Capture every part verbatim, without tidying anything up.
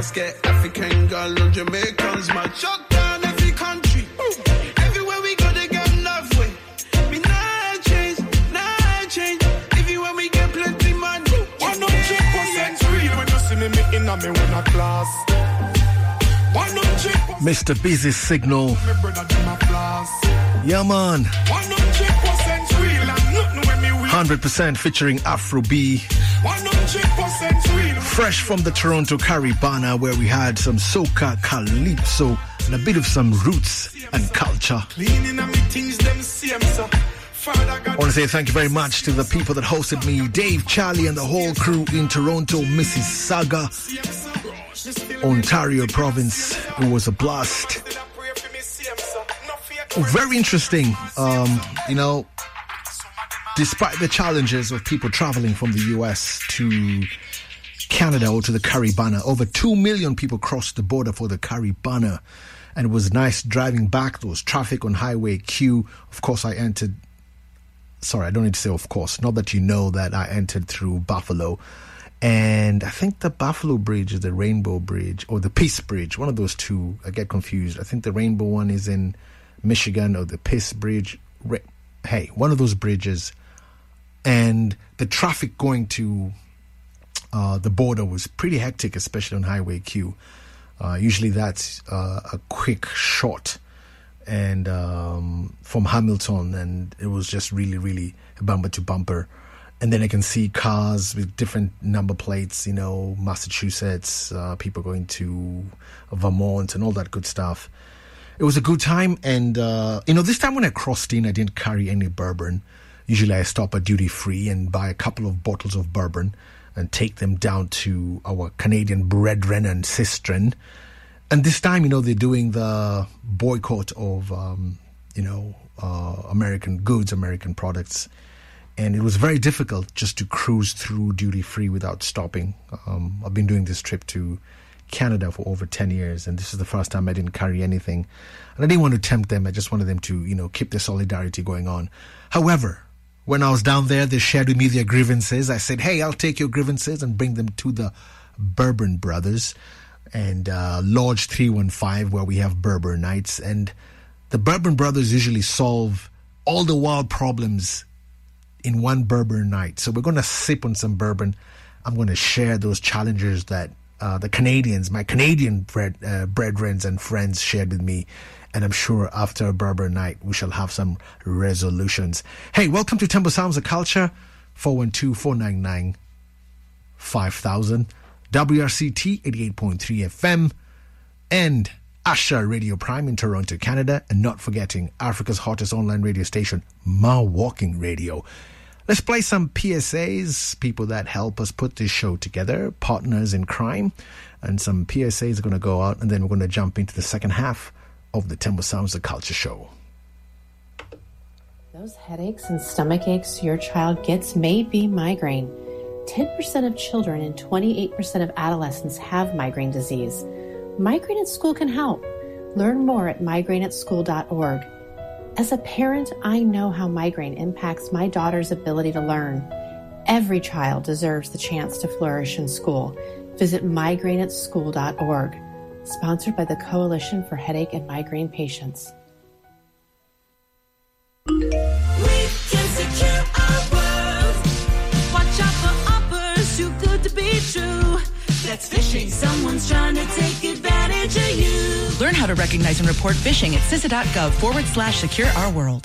Girls get African girl on Jamaicans, my shut down every country. Everywhere we go, they get love way. Me not change, not change. Everywhere we get plenty money. one hundred percent real when you see me meeting on me when I class. Mister Busy Signal. Yeah, man. one hundred percent featuring Afro B. Fresh from the Toronto Caribana, where we had some soca, calypso, and a bit of some roots and culture. I want to say thank you very much to the people that hosted me, Dave, Charlie, and the whole crew in Toronto, Mississauga, Ontario province. It was a blast. Very interesting. Um, you know, despite the challenges of people traveling from the U S to Canada or to the Caribana, over two million people crossed the border for the Caribana. And it was nice driving back. There was traffic on Highway Q. Of course, I entered... Sorry, I don't need to say of course. Not that you know that I entered through Buffalo. And I think the Buffalo Bridge is the Rainbow Bridge or the Peace Bridge. One of those two. I get confused. I think the Rainbow one is in Michigan or the Peace Bridge. Hey, one of those bridges. And the traffic going to uh, the border was pretty hectic, especially on Highway Q. Uh, usually that's uh, a quick shot and um, from Hamilton, and it was just really, really bumper to bumper. And then I can see cars with different number plates, you know, Massachusetts, uh, people going to Vermont and all that good stuff. It was a good time. And, uh, you know, this time when I crossed in, I didn't carry any bourbon. Usually I stop at duty free and buy a couple of bottles of bourbon and take them down to our Canadian brethren and sistren. And this time, you know, they're doing the boycott of, um, you know, uh, American goods, American products. And it was very difficult just to cruise through duty-free without stopping. Um, I've been doing this trip to Canada for over ten years, and this is the first time I didn't carry anything. And I didn't want to tempt them. I just wanted them to, you know, keep the solidarity going on. However, when I was down there, they shared with me their grievances. I said, hey, I'll take your grievances and bring them to the Bourbon Brothers and uh, Lodge three one five, where we have Bourbon nights. And the Bourbon Brothers usually solve all the wild problems in one bourbon night. So we're going to sip on some bourbon. I'm going to share those challenges that uh, the Canadians, my Canadian bred, uh, brethren and friends shared with me. And I'm sure after a bourbon night, we shall have some resolutions. Hey, welcome to Temple Sounds of Culture, four one two, four nine nine, five thousand, W R C T eighty-eight point three F M, and Asha Radio Prime in Toronto, Canada, and not forgetting Africa's hottest online radio station, Ma Walking Radio. Let's play some P S As, people that help us put this show together, partners in crime, and some P S As are going to go out, and then we're going to jump into the second half of the Temple Sounds of Culture show. Those headaches and stomach aches your child gets may be migraine. ten percent of children and twenty-eight percent of adolescents have migraine disease. Migraine at School can help. Learn more at migraine at school dot org. As a parent, I know how migraine impacts my daughter's ability to learn. Every child deserves the chance to flourish in school. Visit migraine at school dot org. Sponsored by the Coalition for Headache and Migraine Patients. We can secure our world. Watch out for offers too good to be true. That's phishing. Someone's trying to take advantage of you. Learn how to recognize and report phishing at C I S A dot gov forward slash secure our world.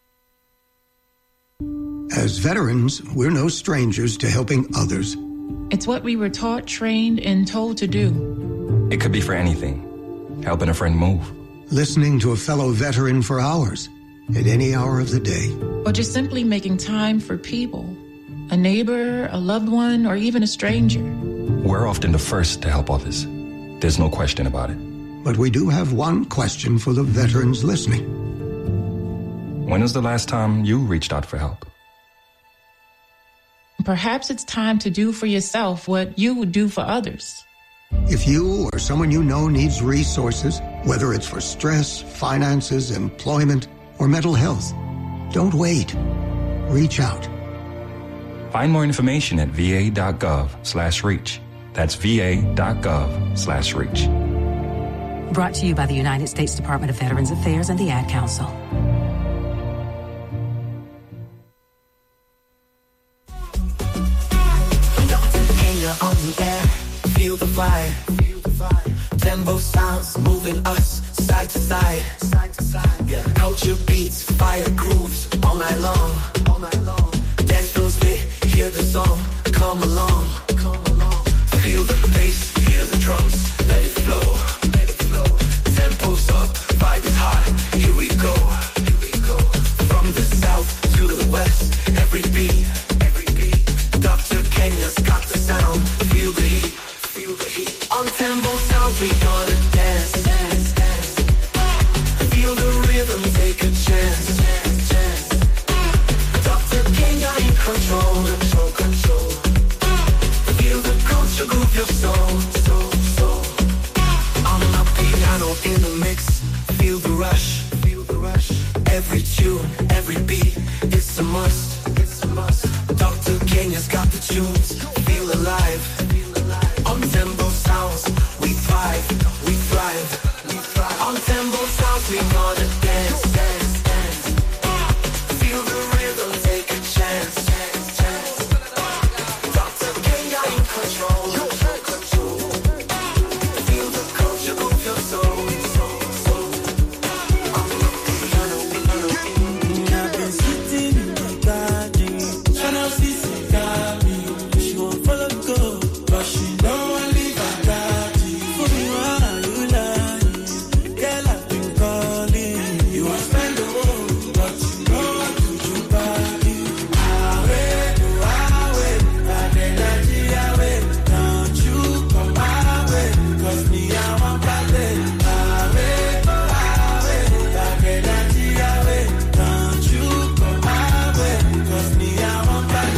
As veterans, we're no strangers to helping others. It's what we were taught, trained, and told to do. It could be for anything. Helping a friend move. Listening to a fellow veteran for hours, at any hour of the day. Or just simply making time for people. A neighbor, a loved one, or even a stranger. We're often the first to help others. There's no question about it. But we do have one question for the veterans listening. When was the last time you reached out for help? Perhaps it's time to do for yourself what you would do for others. If you or someone you know needs resources, whether it's for stress, finances, employment, or mental health, don't wait. Reach out. Find more information at V A dot gov slash reach. That's va.gov slash reach. Brought to you by the United States Department of Veterans Affairs and the Ad Council. On the air, feel the fire. Tempo sounds moving us side to side. Yeah. Culture beats, fire grooves all night long. All night long. Dance floors lit, hear the song. Come along, come along. Feel the bass, hear the drums. Let it flow, let it flow. Tempo's up, vibe is hot. Here we go, here we go. From the south to the west, every beat, every beat. Doctor Kenya's got the sound. Feel the heat, feel the heat. On Tempo Sound we gonna dance, dance, dance. Feel the rhythm, take a chance, chance, chance. Doctor Kenya in control, control, control. Feel the culture groove your soul, soul, soul. On my piano in the mix, feel the rush, feel the rush. Every tune, every beat, it's a must, it's a must. Doctor Kenya's got the tunes, feel alive, feel alive. On Tempo Sounds, we thrive, we thrive, we thrive. On Tempo Sounds, we gonna dance, dance, dance. Feel the rhythm, take a chance, chance, chance. Doctor Kenya in control, control, control. Feel the culture move your soul, soul, soul. On the piano, piano, piano. I've been sitting in the garden, trying to see some me. She won't follow go, but she know I leave her daddy. For me, why are you lying? Girl, I've been calling. You want spend the world, but you know I do you body. I wait, I wait, bad energy, I wait. Don't you come my way, cause me, I want bad. I wait, I wait, bad energy, I wait. Don't you come my way, cause me, I want bad.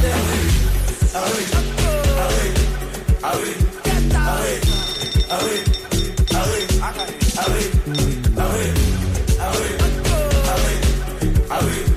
I wait, I wait, I wait, I wait, I wait, I wait, I wait, I wait, I wait, I wait, I wait, I wait,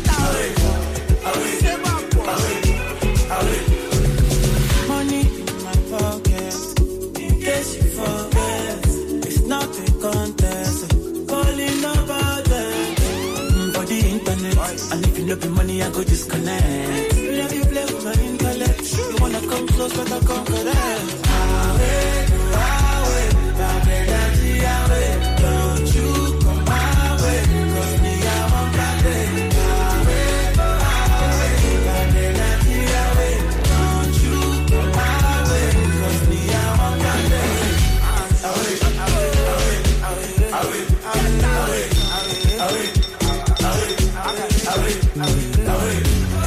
I wait. Money in my pocket, in case you forget, it's not a contest. Calling about that for the internet, and if you no be money, I go disconnect. Love you play with my intellect. You wanna come close, but I come correct. I wait, I wait, bad energy, I wait. Don't you come my way, cause me, I want bad. I wait, I wait, bad energy, I wait. Don't you come my way, cause me, I want bad. I wait, I wait, I wait, I wait, I wait, I wait, I wait, I wait, I wait, I wait, I wait.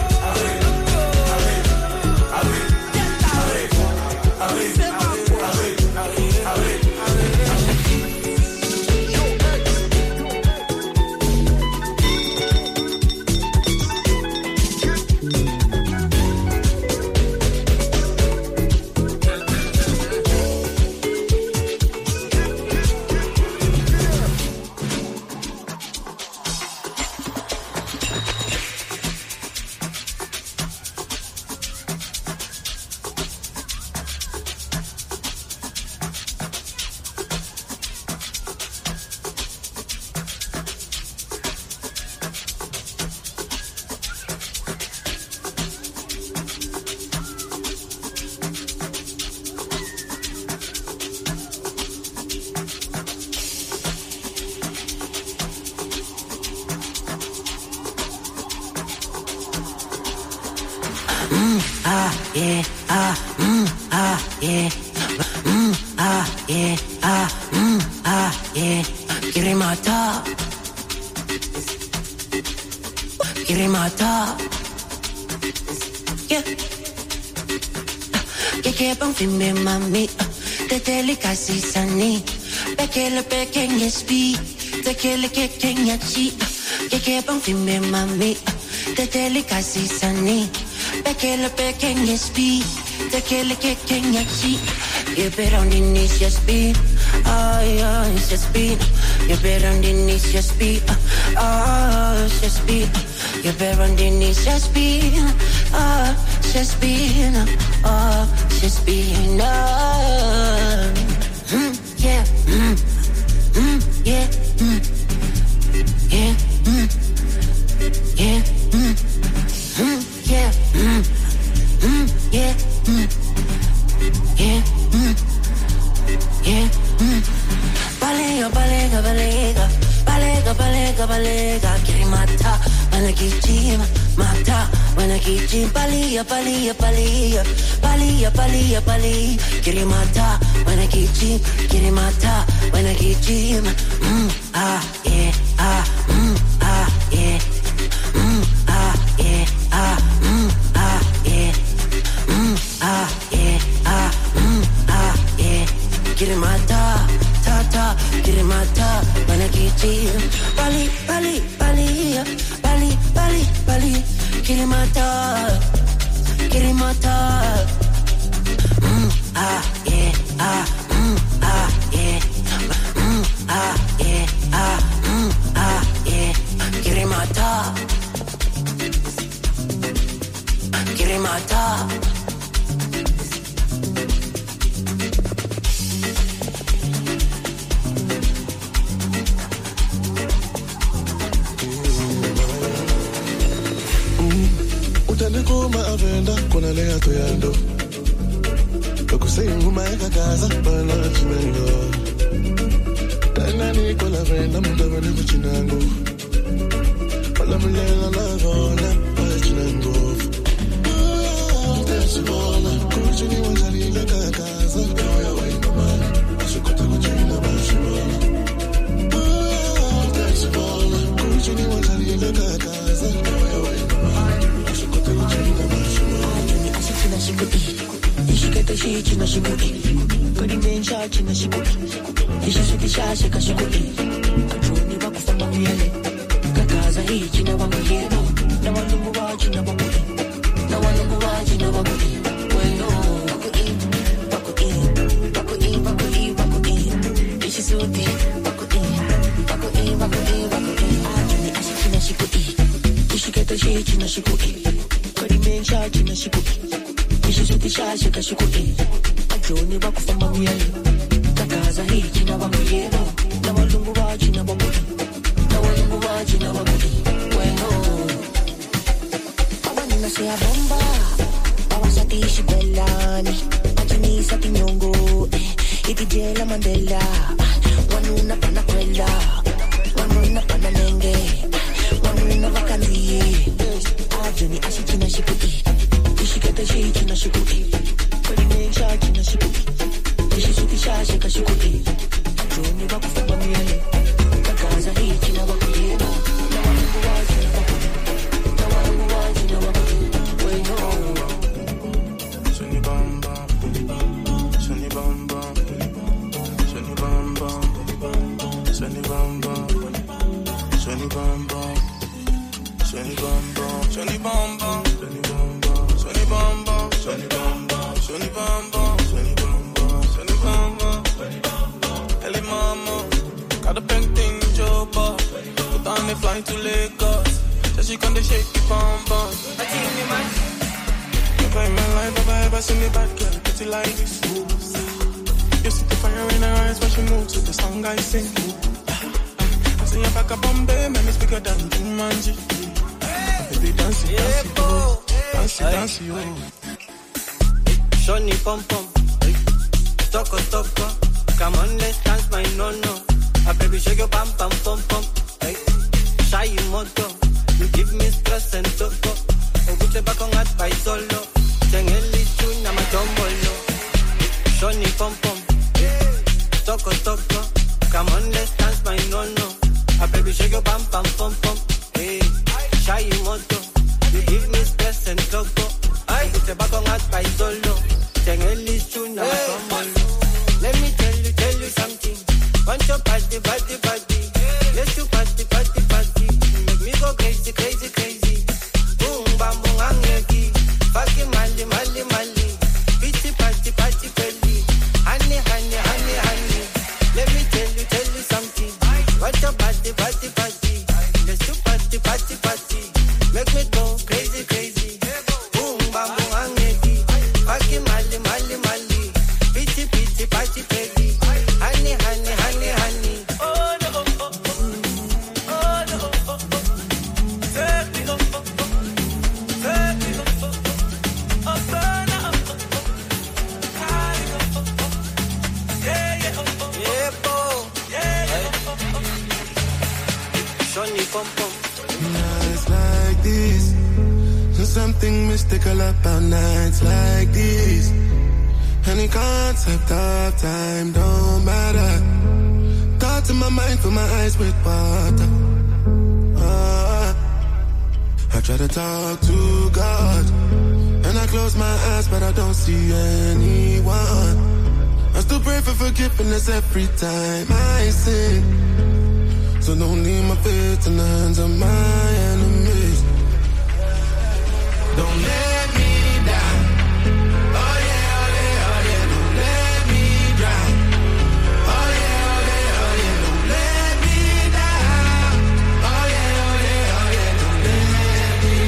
yeah, ah, mm, ah, yeah, mm, ah, yeah, ah, mm, ah, yeah. Kirimata, Kirimata, yeah. Que que bon filme mami, te delicasi sani, bekele bekenge spi, te kele ke kenya chi. Que que bon filme mami, te delicasi sani. Bekele bekenge spi, te kele ke kenya chi. You bet on the knees, yes, be. Ah, yeah, it's just beat. You're better on the knees, just beat. Ah, it's just beat. You're better on the knees, just beat. Ah, it's just beat. Ah, it's just beat. Ah, mm, yeah, mm, mm, yeah, mm, yeah, mm, yeah, mm, mm, yeah, mm, mm, yeah, mm, yeah, mm, yeah, mm. Balega, balega, balega, balega, balega, balega, kirimata, wanakijima, mata, wanakijima, balia, balia, balia, balia, balia, balia, kirimata, wanakijima, kirimata, wanakijima, mm, ah, yeah, ah, mm, ah, yeah, mm, ah, yeah, ah, mm, ah, yeah, mm, ah, yeah, ah, mm, ah, yeah, kirimata. Tata, kirimata, wanakiti, bali, bali, bali, bali, bali, bali, kirimata, kirimata, mm, ah, yeah, ah, mm, ah, yeah, mm, ah, yeah, ah, mm, ah, yeah, kirimata, kirimata. Utanekuma avenda kuna lea tuyando Kukusingu maeka kaza bana chimengo Tana niko la venda mdaba ni kuchinango Wala mlela la vona wala chinango Tesi bona kuchini wanjari leka kaza Kaya wainga mana Asukota kuchina bashimana Tesi bona kuchini wanjari leka kaza Kaya wainga mana She china she booty, kodi mencha china she booty. Ishi suki shashe kashi booty. Kajuni waku fama miyale, kakaza hii china wangu yeno. Na walungu wa china wangu hii, na walungu wa china wangu hii. Weno waku in, waku in, waku in, waku in, waku in. Ishi suki waku in, waku in, waku in, waku in. Kajuni ashi china she booty, ishi kete she china she booty. Kodi mencha china she booty. Ishisuti shashe kashukuti Ajoni waku fama miyale Kakaza hii china wangu yeno Na walungu wa china wangu Na walungu wa china wangu Weno Awa nina sea bomba Awa sati ishi belani Ajini sati nyongo Iti jela Mandela Wanuna pana kwela Wanuna pana nenge Wanuna wakandiye Ajoni ashi china shikuti She get the shade in a shikuti. But it makes sure in a shikuti. She should be shy, she can shikuti. I don't need to for me. The guys are here, you know what we do. No one who was in the water. No one who was in the water. We know. Sunny Bamba, Sunny Bamba, Sunny Bamba, Sunny Bamba, Sunny Bamba, Sunny Bamba, Sunny Bamba. Bamba, Sunny Bamba, Sunny Bamba, Sunny Bamba, Sunny Bamba, Sunny Bamba. Ellie Mama, got a pink thing, Joba. Put on the flying to Lagos. Just she can shake the bamba. I think me man. Never in my life have I ever seen a bad girl pretty like this. You see the fire in her eyes when she moves to the song I sing. I see her back up Bombay, man, it's bigger than Jumanji. Baby, dance it, dance it, oh. Dance it, dance it, oh. Shoni pom pom, toko toko. Come on, let's dance, my no no. A baby shake your pam pam pom pom. Shy moto, you give me stress and toko. Ogute bakong at by solo. Tengeli chuna matombolo. Shoni pom pom, toko toko. Come on, let's dance, my no no. A baby shake your pam pam pom pom. Hey, shy moto, you give me stress and toko. Ogute bakong at by solo. Tengeli chuna matombolo. Let me tell you, tell you something. Want your body, body, body. Let's do party, party, party. Make me go crazy, crazy, crazy. Boom, bam, boom, angeki. Fucking mali, mali, mali. Pitty, party, party, belly. Honey, honey, honey, honey. Let Johnny pom pom. Nights like this, there's something mystical about nights like this. Any concept of time don't matter. Thoughts in my mind, fill my eyes with water. Uh, I try to talk to God, and I close my eyes, but I don't see anyone. I still pray for forgiveness every time I sin. So don't leave my faith in the hands of my enemies. Don't let me down. Oh yeah, oh yeah, oh yeah. Don't let me drown. Oh yeah, oh yeah, oh yeah. Don't let me down. Oh yeah, oh yeah, oh yeah. Don't let me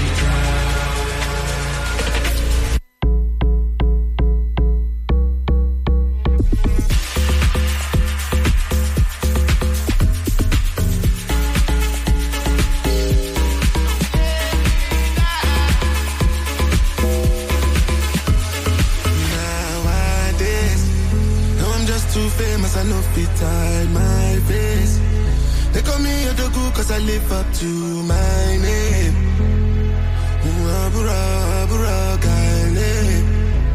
I know fit hide my face. They call me a dogu cause I live up to my name. Abura, abura, guy name.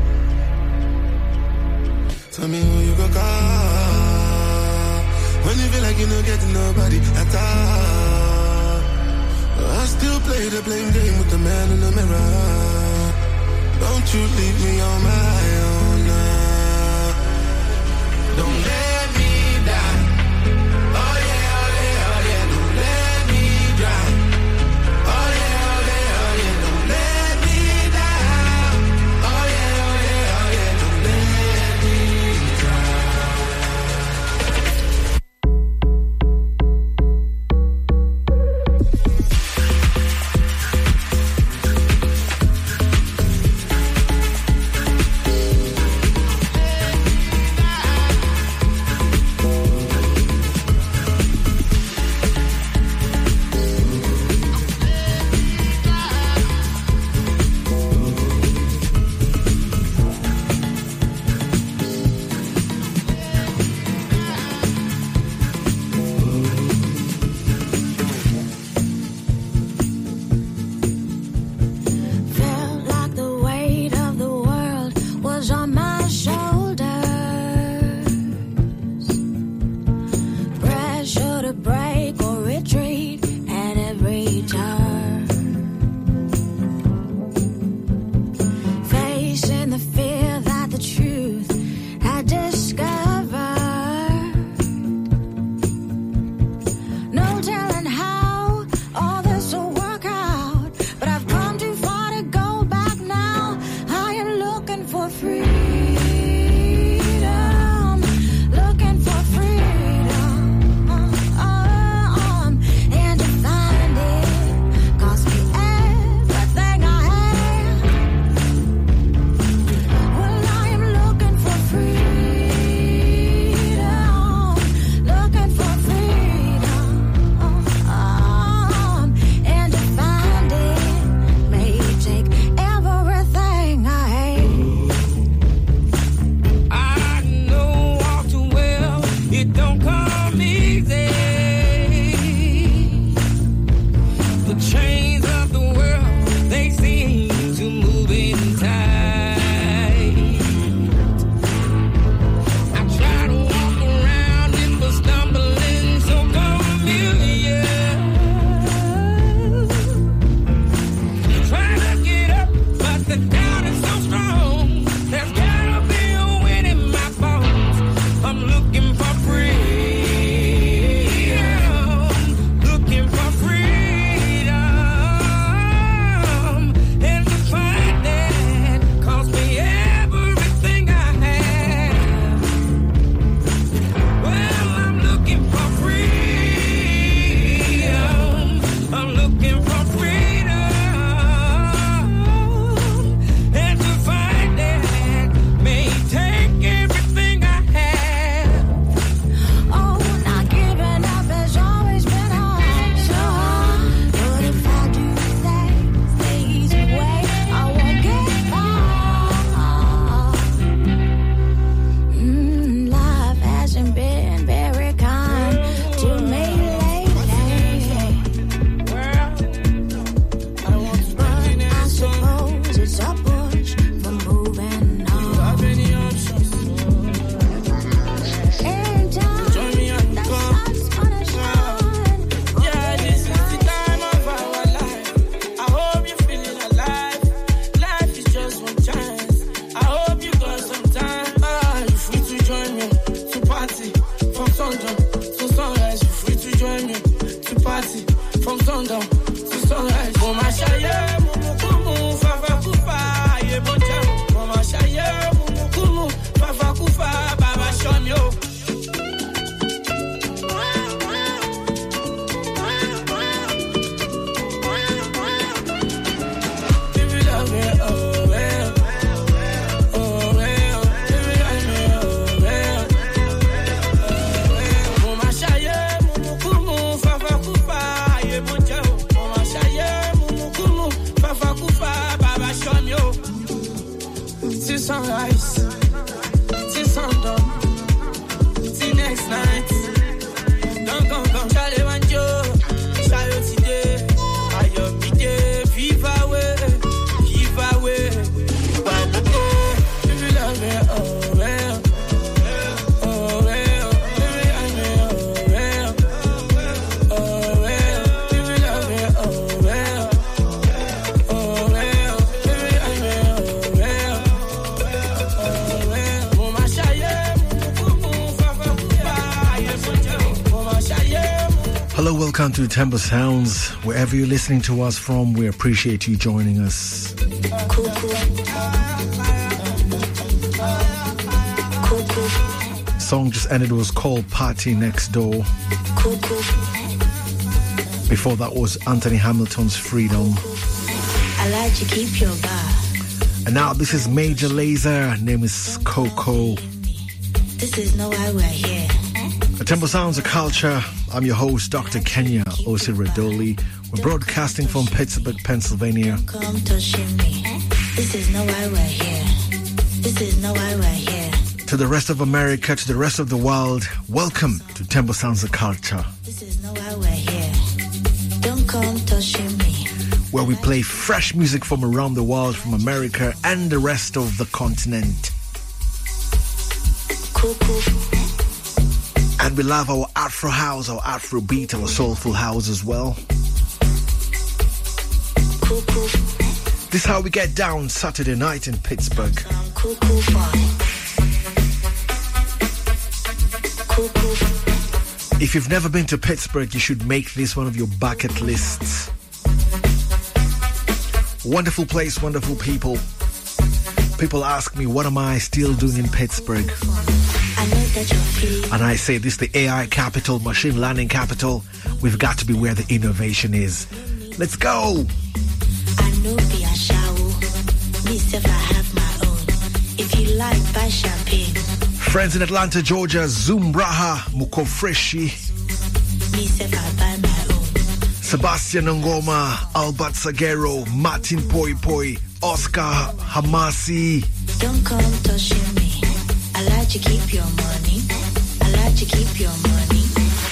Tell me who you go call when you feel like you don't get nobody at all. I still play the blame game with the man in the mirror. Don't you leave me on my own now. Don't let Hello, welcome to Tempo Sounds. Wherever you're listening to us from, we appreciate you joining us. Cool, cool. Cool, cool. Song just ended was called Party Next Door. Cool, cool. Before that was Anthony Hamilton's Freedom. I like to keep your bar. And now this is Major Lazer. Name is Coco. This is no why we're here. The Tempo Sounds of Culture. I'm your host, Doctor Kenya Osiradoli. We're broadcasting from Pittsburgh, Pennsylvania. Come touching me. This is no why we're here. This is no why we're here. To the rest of America, to the rest of the world, welcome to Tempo Sounds of Culture. This is no why we're here. Don't come touching me. Where we play fresh music from around the world, from America and the rest of the continent. Cool, cool. And we love our Afro house, our Afro beat, our soulful house as well. Cool, cool. This is how we get down Saturday night in Pittsburgh. Cool, cool, fun. Cool, cool. If you've never been to Pittsburgh, you should make this one of your bucket lists. Wonderful place, wonderful people. People ask me, what am I still doing in Pittsburgh? I know that you're feeling. And I say, this is the A I capital, machine learning capital. We've got to be where the innovation is. Let's go! I know be a shower. Me if I have my own. If you like, buy champagne. Friends in Atlanta, Georgia, Zoom Braha, Muko Freshi. Me if I buy my own. Sebastian Ngoma, Albert Sagero, Martin Poi Poi, Oscar Hamasi. Don't come touching me. I like to keep your money. I like to keep your money.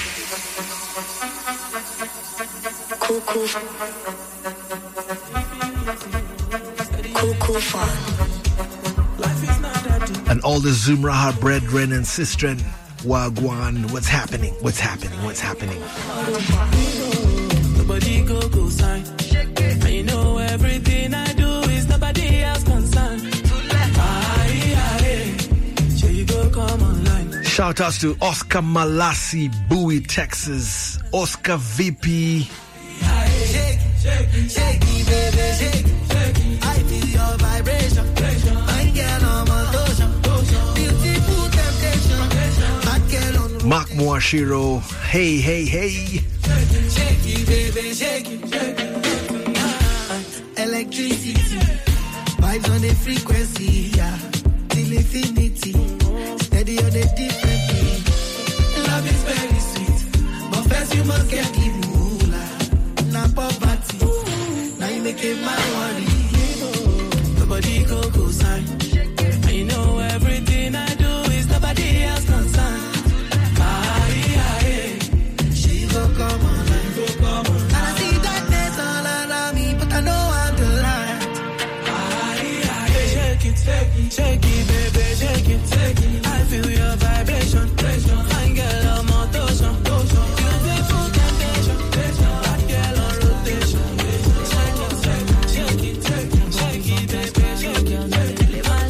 Cool, cool. Cool, cool fun. And all the Zoom Raha brethren and sistren, Wagwan, what's happening? What's happening? What's happening? Nobody go go sign. And you know everything I do is nobody else concerned. Shout outs to Oscar Malassi, Bowie, Texas. Oscar V P. Shake, shake, shake, baby, shake, shake. I feel your vibration. I get on my lotion. Beautiful temptation. Mark Moashiro. Hey, hey, hey. Shake, baby, shake, shake. Electricity. Vibes on the frequency, yeah. Till infinity. Steady on the different beat. Love is very sweet. But first you must get the moolah. Not poverty. Now you make it my worry. Nobody go go sign. And you know everything I do is nobody else concerned. Aye, aye. She go come online. Go come online. And I see darkness all around me, but I know I'm the light. Aye, aye. Shake it, shake it, shake it, baby, shake it, shake it. I feel your vibration. Fine girl on motion. Beautiful temptation. Bad girl on rotation. Shake it, shake it, shake it, shake it, baby, shake it. Play my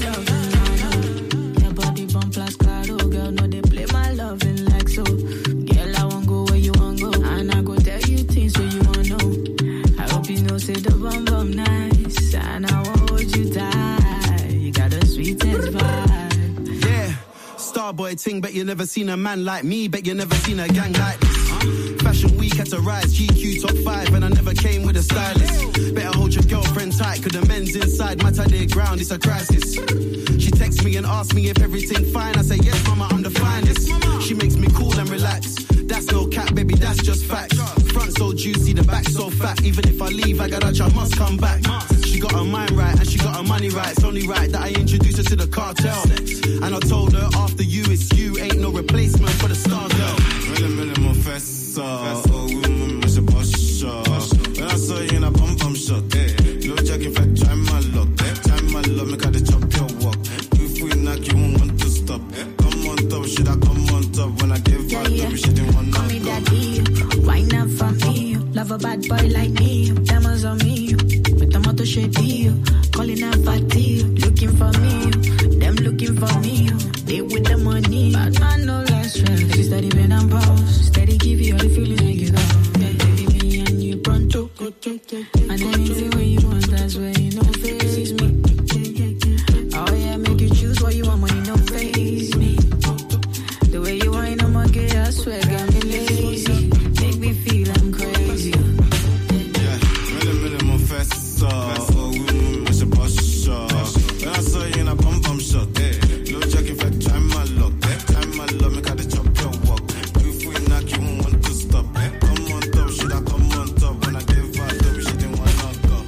love. Your body bump like Claro, girl. No, they play my loving like so. Girl, I won't go where you want go, and I go tell you things where you want know. I hope you know say the bum bum nice, and I won't hold you tight. You got a sweetest vibe. Yeah. Starboy ting, bet you never seen a man like me, bet you never seen a gang like this. Fashion week had to rise, G Q top five, and I never came with a stylist. Better hold your girlfriend tight, cause the men's inside matter their ground, it's a crisis. She texts me and asks me if everything fine, I say yes mama, I'm the finest. She makes me cool and relax, that's no cap baby, that's just fact. Front so juicy, the back so fat, even if I leave, I got a I must come back. She got her mind right, and she got her money right, it's only right that I introduce her to the cartel. And I told her after you it's you, ain't no replacement for the star girl. Really, really, my festa. Oh, woman, Mister Bosch. When I saw you in a bum bum shot, no jacking fat, try my luck. Time my love, make her the chop your walk. If we knock, you won't want to stop. Come on top, should I come on top? When I give her, yeah, yeah. She didn't want to call me daddy, wine up for me. Love a bad boy like me, diamonds on me. With the motor shape you, calling out fatty, looking for me. Them looking for me, they with the money. Bad man no less stress, steady been and pause, steady give you all the feelings make you go. The way you whine, I'ma get, I swear, got me lazy. Make me feel I'm crazy. Yeah, minute, minute, mon fessa. Oh, oui, moi, c'est pas shot. When I saw you in a bum bum shot, eh. Low jacket, fat, try my luck, eh. Try my love, make her the chop your walk. If we knock, you won't want to stop, eh. Come on top, should I come on top? When I did fight, though, she didn't want to go.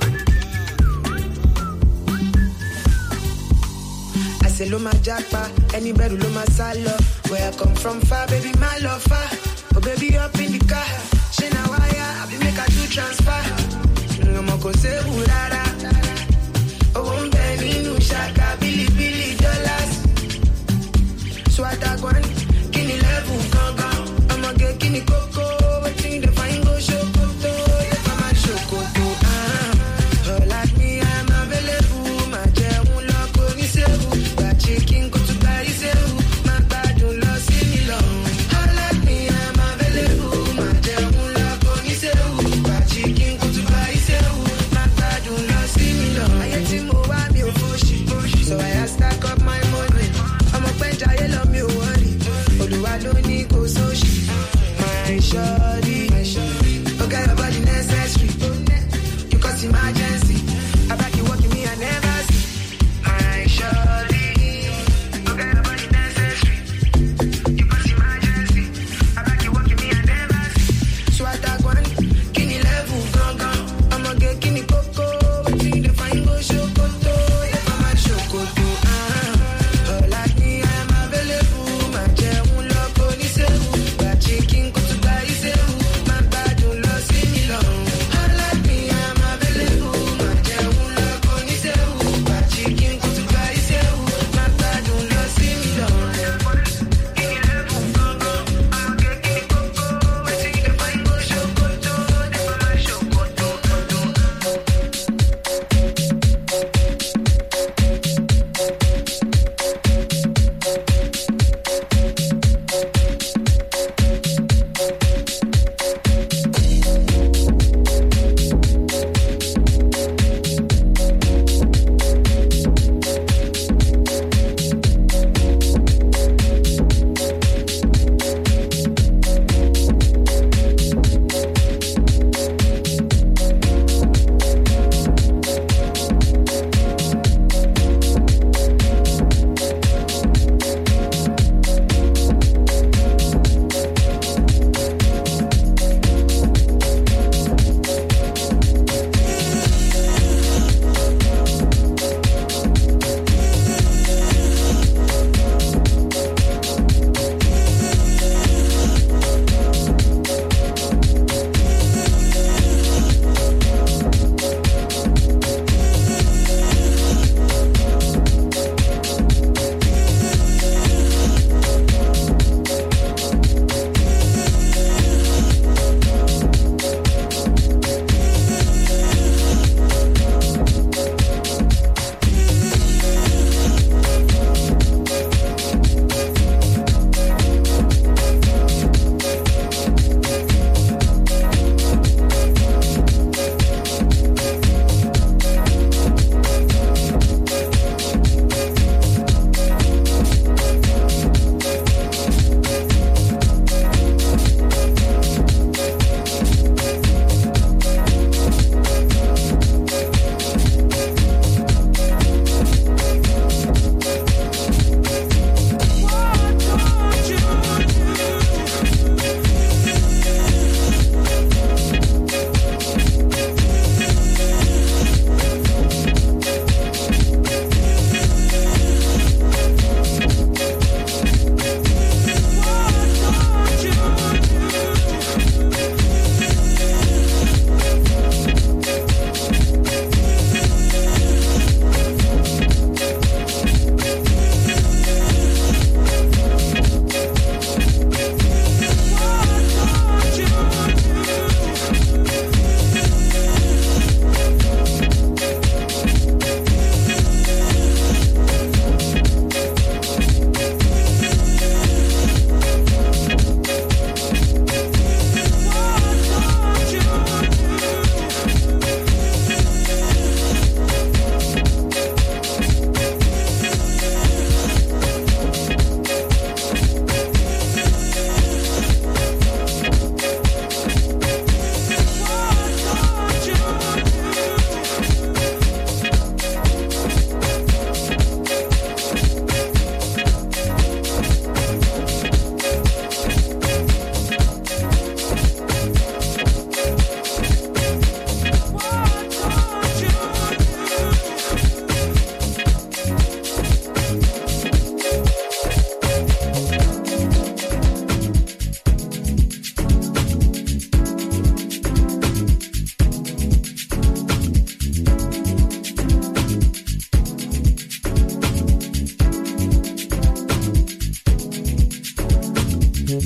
I say, lo my jackpot, anybody, lo my salo. Where I come from far, baby, my love far. Oh, baby, up in the car. She na wire, I be make her do transfer. I'ma go say, ooh, da, da. Oh, I'm Benny, no shaka, Billy, Billy, dollars. Swata, guan, kini level, gaga. I'ma get kini coco, waiting the fine go show koto. If I'm a show koto, ah. Oh, like me, I'm available. My jail won't lock on his ewu. Got chicken, go to buy his ewu. My bad don't lost in me long. Oh, like me, I'm available. My jail won't lock on his ewu. Got chicken, go to buy his ewu. My bad don't lost in me long. I get him over, I'm your pushy. So I stack up my money. I'm a bench, I love me, worry. Oluwa lo ni go so she. My shorty. Okay, your body necessary. You cause emergency. I back you walking me, I never see. My shorty. Okay, your body necessary. You cause emergency. I back you walking me, I never see. So I tag one, kini level, gone, gone. I'ma get kini coco. Waiting the fine go show koto. If I'm a show koto, ah. Oh, like me, I'm available. My chair won't lock on his ewu. Got chicken, go to buy his ewu.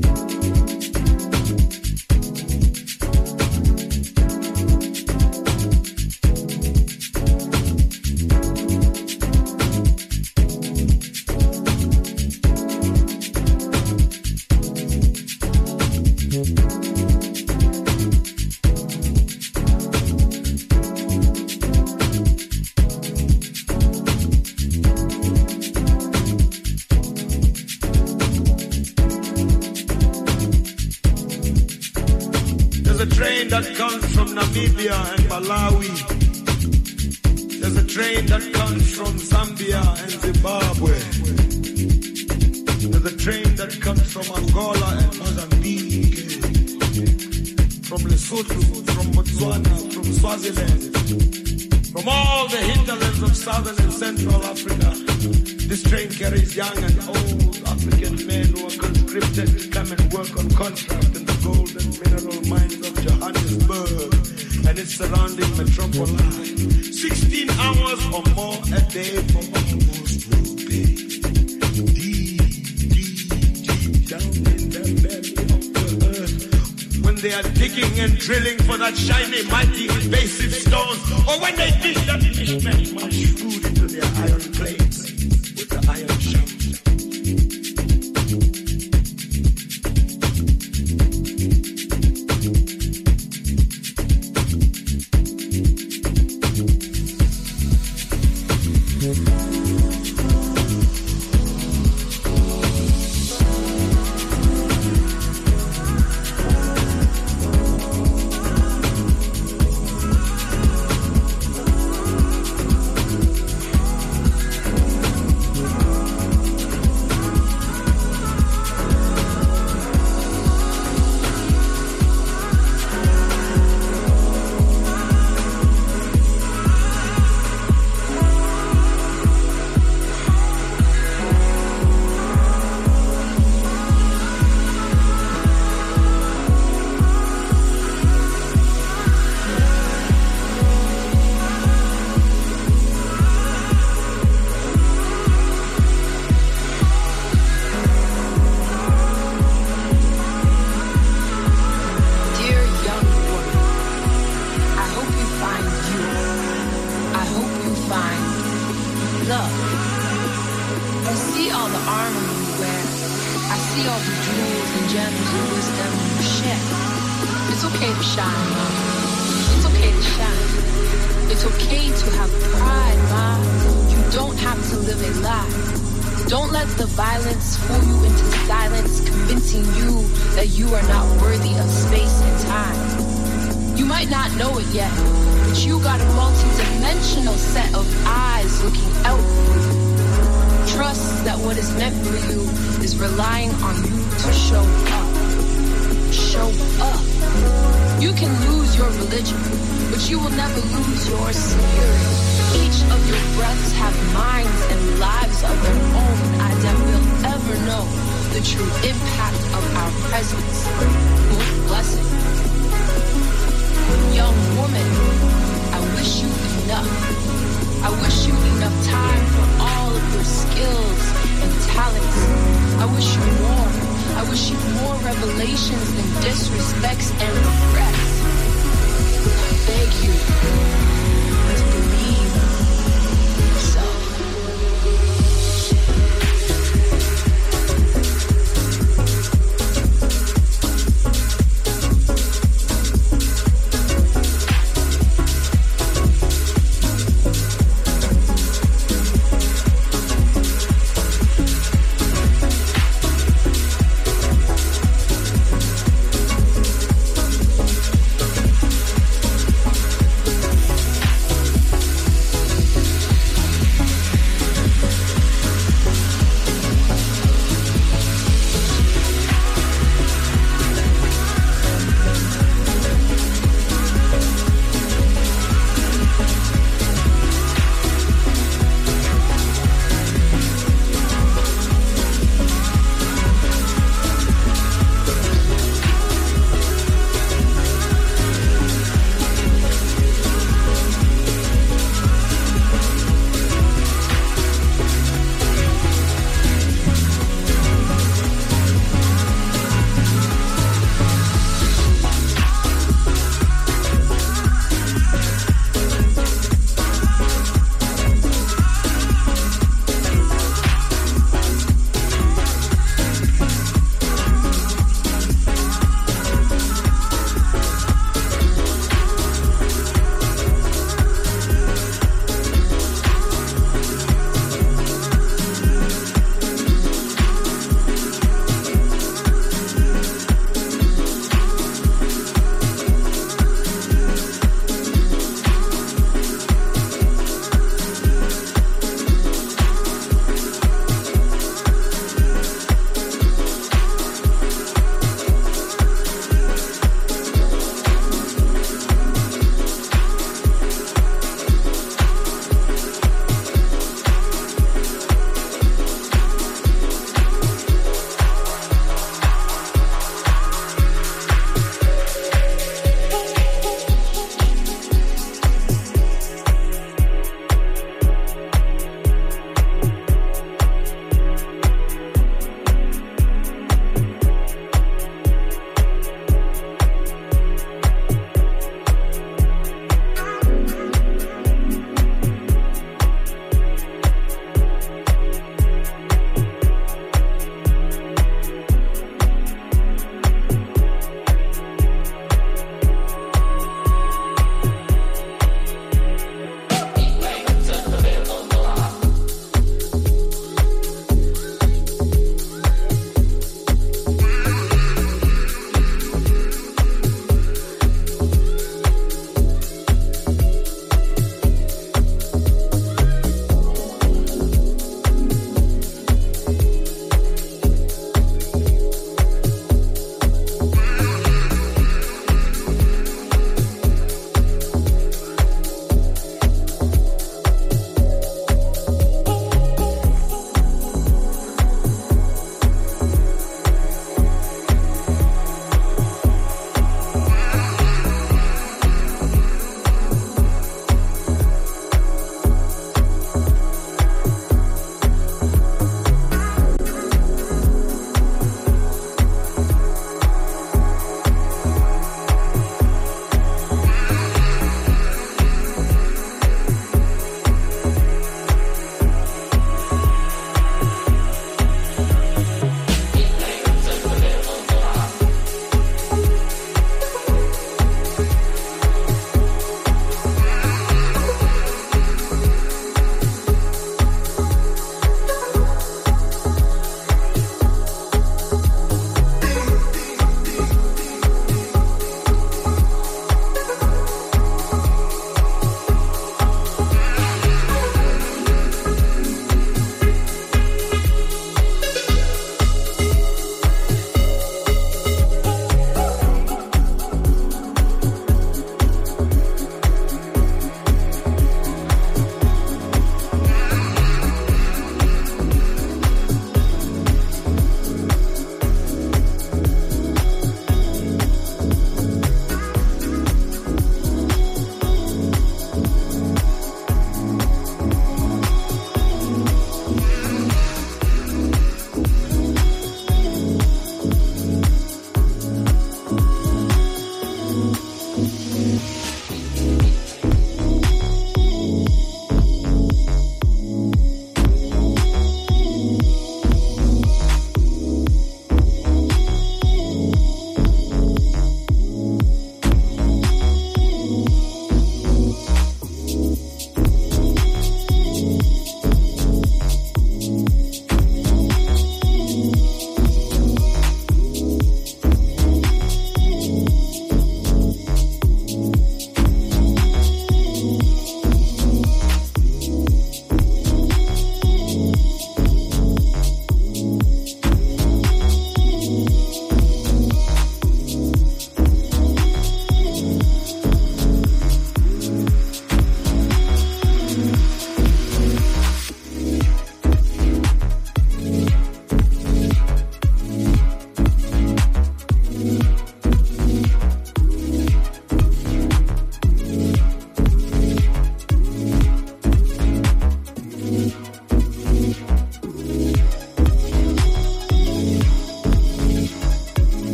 There's a train that comes from Namibia and Malawi. There's a train that comes from Zambia and Zimbabwe. There's a train that comes from Angola and Mozambique. From Lesotho, from Botswana, from Swaziland. From all the hinterlands of southern and central Africa. This train carries young and old African men who are conscripted to come and work on contract in the gold and mineral mines of Johannesburg and its surrounding metropolis. sixteen hours or more a day for almost no pay. Deep, deep, deep down in the belly of the earth. When they are digging and drilling for that shiny, mighty, invasive stones, or when they dig that mishmash much food into their iron plates with the iron shovel.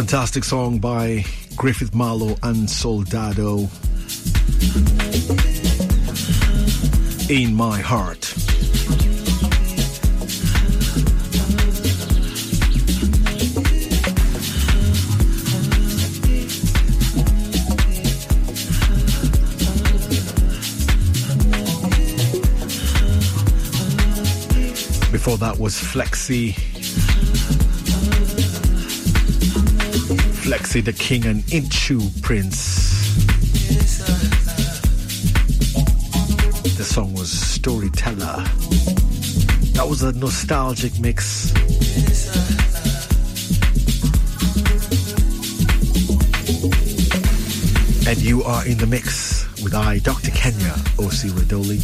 Fantastic song by Griffith Marlowe and Soldado. In My Heart. Before that was Flexi. Flexi the King and Inchu Prince. The song was Storyteller. That was a nostalgic mix. And you are in the mix with I, Doctor Kenya, O C Radoli.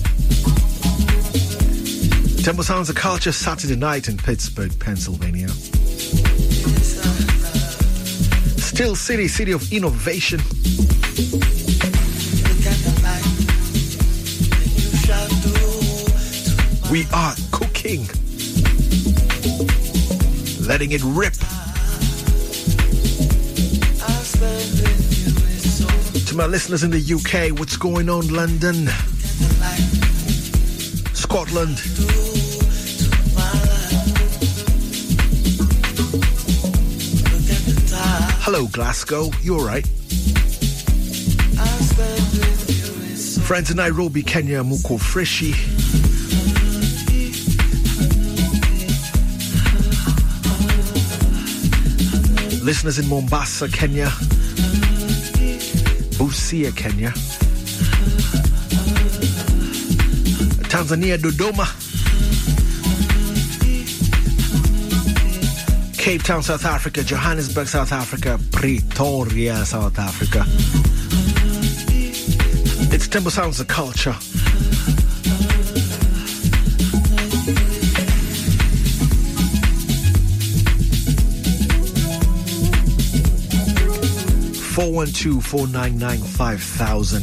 Temple Sounds of Culture, Saturday night in Pittsburgh, Pennsylvania. Still City, city of innovation. We are cooking, letting it rip. To my listeners in the U K, what's going on, London, Scotland, hello Glasgow, you alright? Friends in Nairobi, Kenya, Muko Frishi. Listeners in Mombasa, Kenya, Busia, Kenya, Tanzania, Dodoma, Cape Town, South Africa, Johannesburg, South Africa, Pretoria, South Africa. It's Temple Sounds of Culture. four one two, four nine nine, five thousand.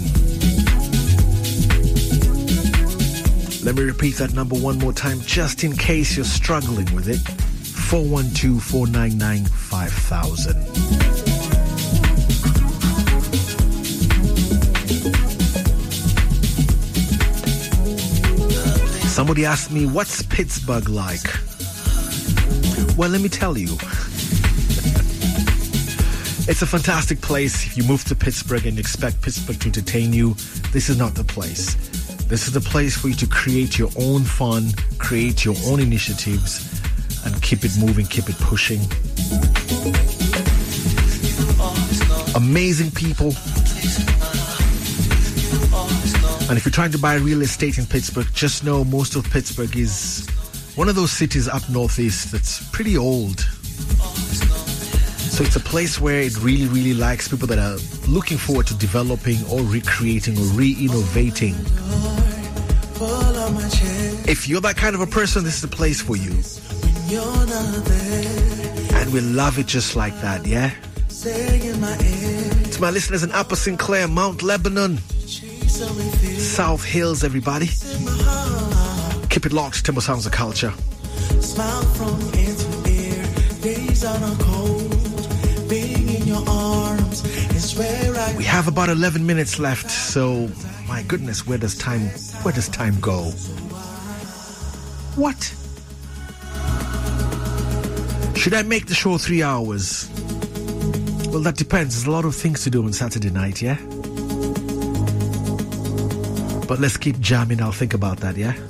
Let me repeat that number one more time, just in case you're struggling with it. four one two, four nine nine, five thousand. Somebody asked me, what's Pittsburgh like? Well, let me tell you. It's a fantastic place. If you move to Pittsburgh and expect Pittsburgh to entertain you, this is not the place. This is the place for you to create your own fun, create your own initiatives, and keep it moving, keep it pushing. Amazing people. And if you're trying to buy real estate in Pittsburgh, just know most of Pittsburgh is one of those cities up northeast that's pretty old. So it's a place where it really, really likes people that are looking forward to developing or recreating or re-innovating. If you're that kind of a person, this is the place for you. And we love it just like that, yeah? To my listeners in Upper Sinclair, Mount Lebanon, South Hills, everybody. Keep it locked, Temple Sounds of Culture. Smile from ear to ear, days are not cold. Being in your arms is where I... We have about eleven minutes left, so my goodness, where does time where does time go? What? Should I make the show three hours? Well, that depends. There's a lot of things to do on Saturday night, yeah? But let's keep jamming. I'll think about that, yeah?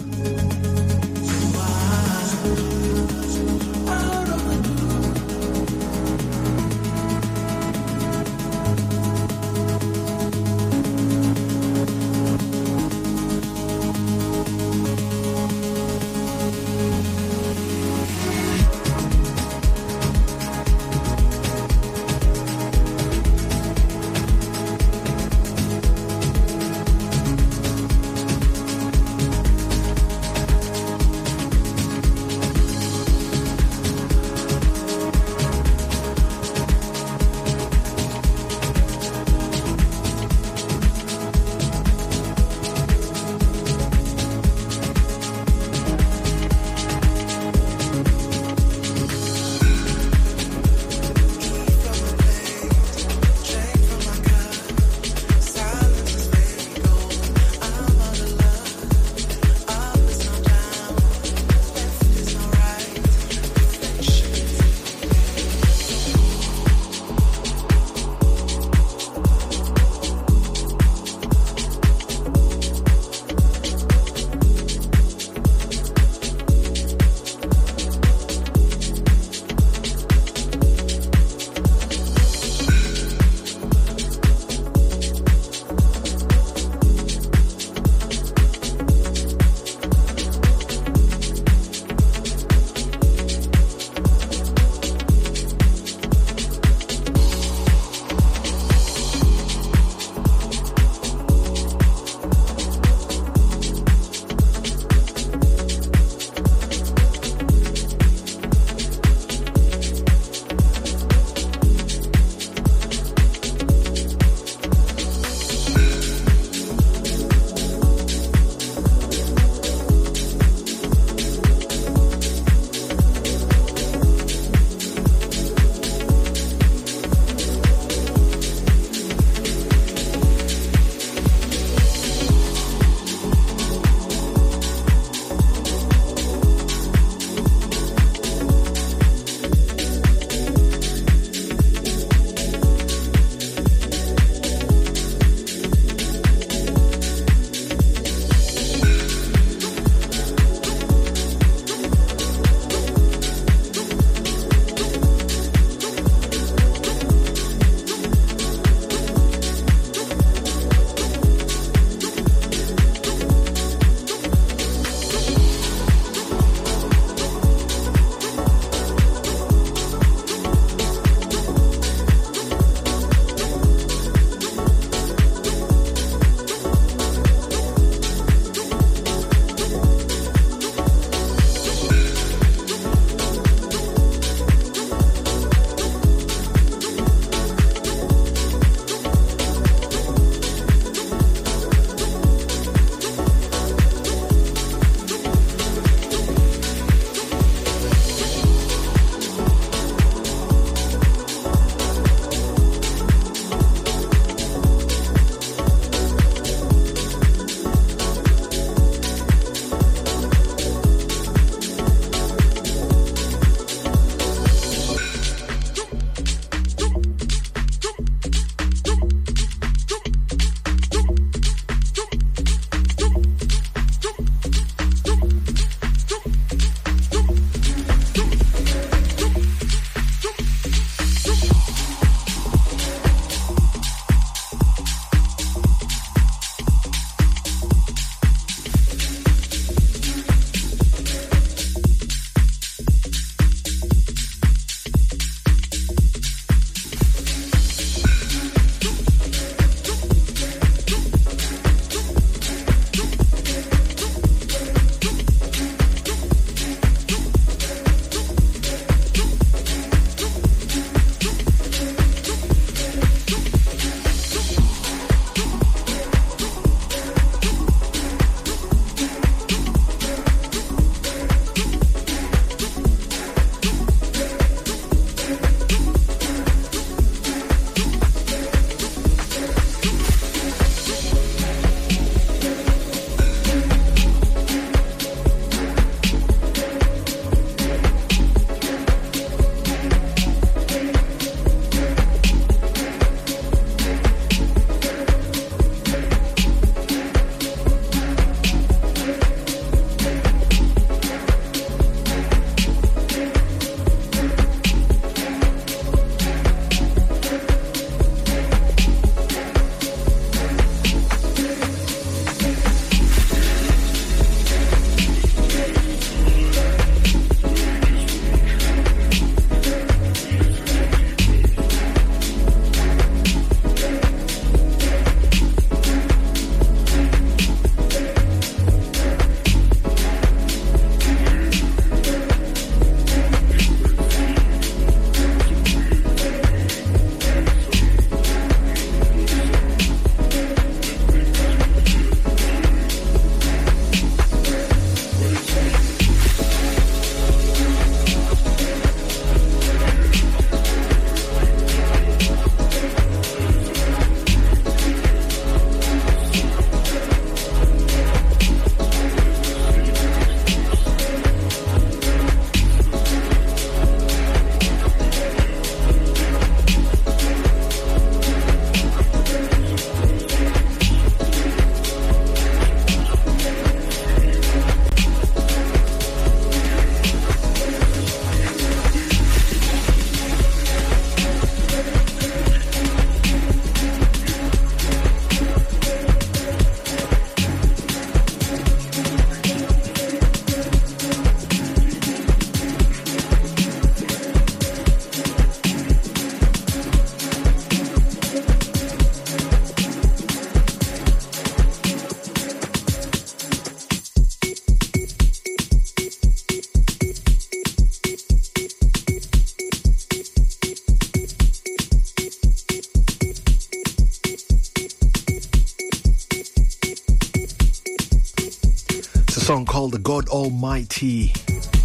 Song called The God Almighty.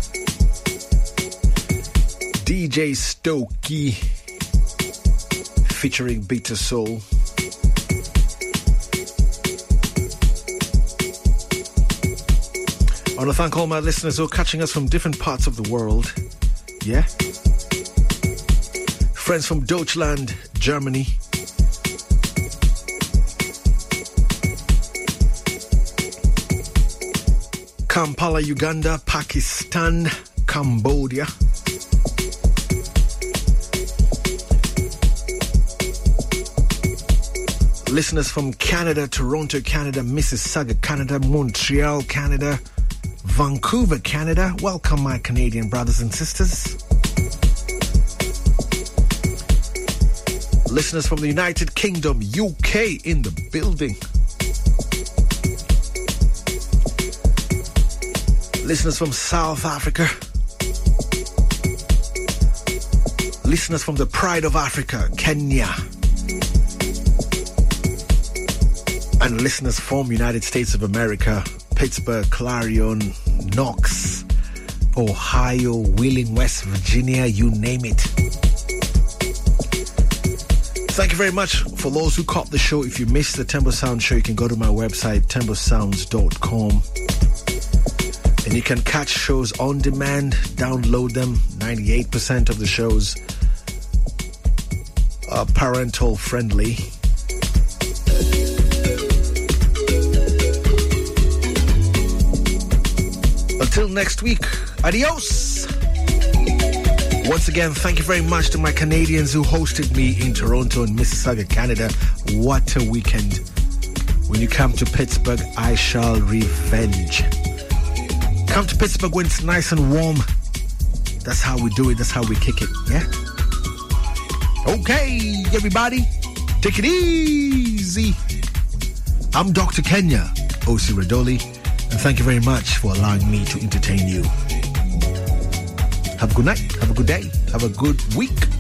D J Stokey featuring Bitter Soul. I want to thank all my listeners who are catching us from different parts of the world. Yeah? Friends from Deutschland, Germany. Kampala, Uganda, Pakistan, Cambodia. Listeners from Canada, Toronto, Canada, Mississauga, Canada, Montreal, Canada, Vancouver, Canada. Welcome, my Canadian brothers and sisters. Listeners from the United Kingdom, U K in the building. Listeners from South Africa. Listeners from the Pride of Africa, Kenya. And listeners from United States of America, Pittsburgh, Clarion, Knox, Ohio, Wheeling, West Virginia, you name it. Thank you very much for those who caught the show. If you missed the Tembo Sound show, you can go to my website, tembo sounds dot com. And you can catch shows on demand, download them. ninety-eight percent of the shows are parental friendly. Until next week, adios. Once again, thank you very much to my Canadians who hosted me in Toronto and Mississauga, Canada. What a weekend. When you come to Pittsburgh, I shall revenge. Come to Pittsburgh when it's nice and warm. That's how we do it. That's how we kick it. Yeah? Okay, everybody. Take it easy. I'm Doctor Kenya, Osi Radoli, and thank you very much for allowing me to entertain you. Have a good night. Have a good day. Have a good week.